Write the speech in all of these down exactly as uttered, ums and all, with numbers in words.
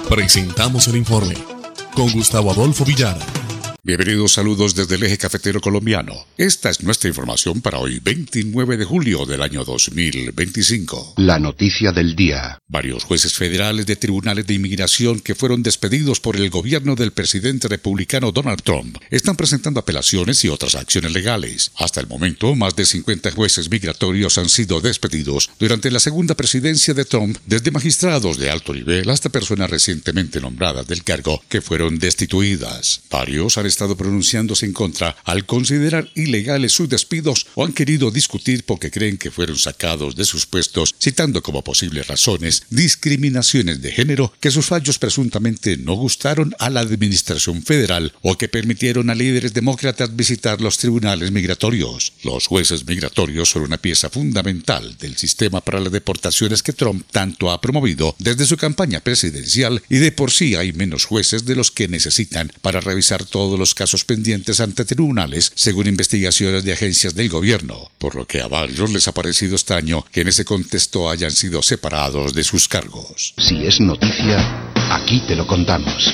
Presentamos el informe con Gustavo Adolfo Villara. Bienvenidos, saludos desde el eje cafetero colombiano. Esta es nuestra información para hoy, veintinueve de julio del año dos mil veinticinco. La noticia del día. Varios jueces federales de tribunales de inmigración que fueron despedidos por el gobierno del presidente republicano Donald Trump están presentando apelaciones y otras acciones legales. Hasta el momento, más de cincuenta jueces migratorios han sido despedidos durante la segunda presidencia de Trump, desde magistrados de alto nivel hasta personas recientemente nombradas del cargo que fueron destituidas. Varios han estado pronunciándose en contra al considerar ilegales sus despidos o han querido discutir porque creen que fueron sacados de sus puestos, citando como posibles razones discriminaciones de género, que sus fallos presuntamente no gustaron a la administración federal o que permitieron a líderes demócratas visitar los tribunales migratorios. Los jueces migratorios son una pieza fundamental del sistema para las deportaciones que Trump tanto ha promovido desde su campaña presidencial, y de por sí hay menos jueces de los que necesitan para revisar todos los casos pendientes ante tribunales, según investigaciones de agencias del gobierno, por lo que a varios les ha parecido extraño que en ese contexto hayan sido separados de sus cargos. Si es noticia, aquí te lo contamos.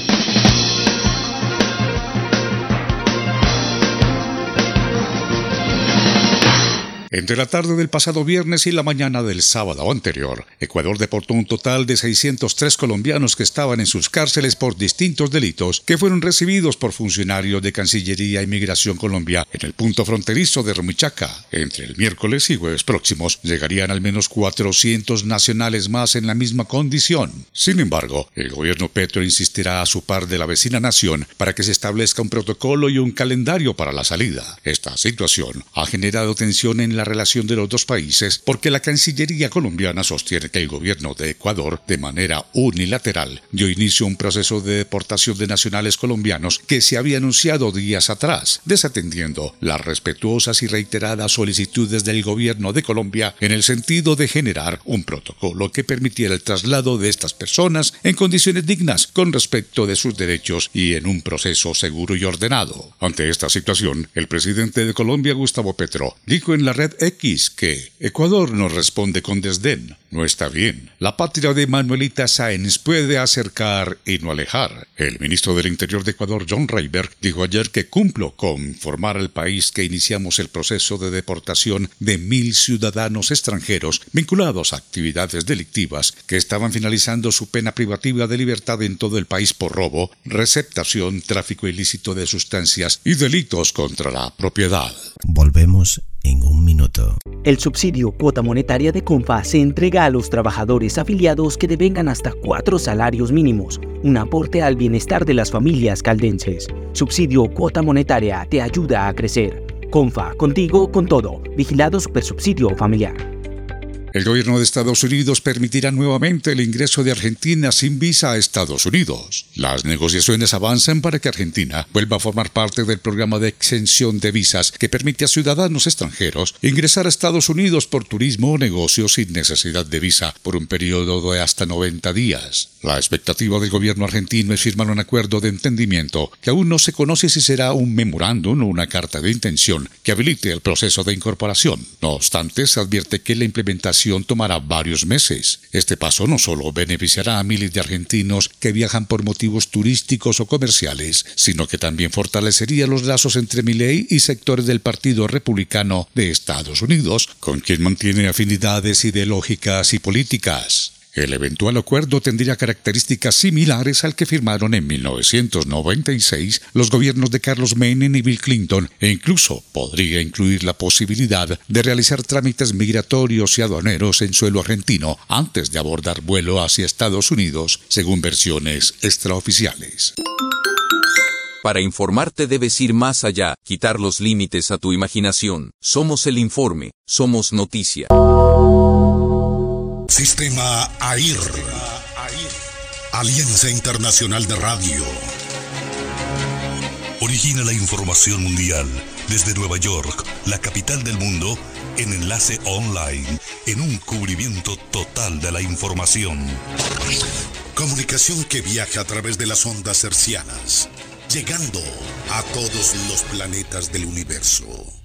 Entre la tarde del pasado viernes y la mañana del sábado anterior, Ecuador deportó un total de seiscientos tres colombianos que estaban en sus cárceles por distintos delitos, que fueron recibidos por funcionarios de Cancillería y Migración Colombia en el punto fronterizo de Rumichaca. Entre el miércoles y jueves próximos llegarían al menos cuatrocientos nacionales más en la misma condición. Sin embargo, el gobierno Petro insistirá a su par de la vecina nación para que se establezca un protocolo y un calendario para la salida. Esta situación ha generado tensión en la relación de los dos países, porque la Cancillería colombiana sostiene que el gobierno de Ecuador, de manera unilateral, dio inicio a un proceso de deportación de nacionales colombianos que se había anunciado días atrás, desatendiendo las respetuosas y reiteradas solicitudes del gobierno de Colombia en el sentido de generar un protocolo que permitiera el traslado de estas personas en condiciones dignas con respecto de sus derechos y en un proceso seguro y ordenado. Ante esta situación, el presidente de Colombia, Gustavo Petro, dijo en la red X que Ecuador nos responde con desdén. No está bien. La patria de Manuelita Sáenz puede acercar y no alejar. El ministro del Interior de Ecuador, John Rayberg, dijo ayer que cumplo con informar al país que iniciamos el proceso de deportación de mil ciudadanos extranjeros vinculados a actividades delictivas que estaban finalizando su pena privativa de libertad en todo el país por robo, receptación, tráfico ilícito de sustancias y delitos contra la propiedad. Volvemos en un minuto. El subsidio cuota monetaria de Comfa se entrega a los trabajadores afiliados que devengan hasta cuatro salarios mínimos, un aporte al bienestar de las familias caldenses. Subsidio cuota monetaria te ayuda a crecer. Comfa, contigo con todo. Vigilado Supersubsidio Familiar. El gobierno de Estados Unidos permitirá nuevamente el ingreso de Argentina sin visa a Estados Unidos. Las negociaciones avanzan para que Argentina vuelva a formar parte del programa de exención de visas que permite a ciudadanos extranjeros ingresar a Estados Unidos por turismo o negocios sin necesidad de visa por un periodo de hasta noventa días. La expectativa del gobierno argentino es firmar un acuerdo de entendimiento que aún no se conoce si será un memorándum o una carta de intención que habilite el proceso de incorporación. No obstante, se advierte que la implementación tomará varios meses. Este paso no solo beneficiará a miles de argentinos que viajan por motivos turísticos o comerciales, sino que también fortalecería los lazos entre Milei y sectores del Partido Republicano de Estados Unidos, con quien mantiene afinidades ideológicas y políticas. El eventual acuerdo tendría características similares al que firmaron en mil novecientos noventa y seis los gobiernos de Carlos Menem y Bill Clinton, e incluso podría incluir la posibilidad de realizar trámites migratorios y aduaneros en suelo argentino antes de abordar vuelo hacia Estados Unidos, según versiones extraoficiales. Para informarte debes ir más allá, quitar los límites a tu imaginación. Somos el informe, somos noticia. Sistema A I R, Alianza Internacional de Radio. Origina la información mundial desde Nueva York, la capital del mundo, en enlace online, en un cubrimiento total de la información. Comunicación que viaja a través de las ondas hercianas, llegando a todos los planetas del universo.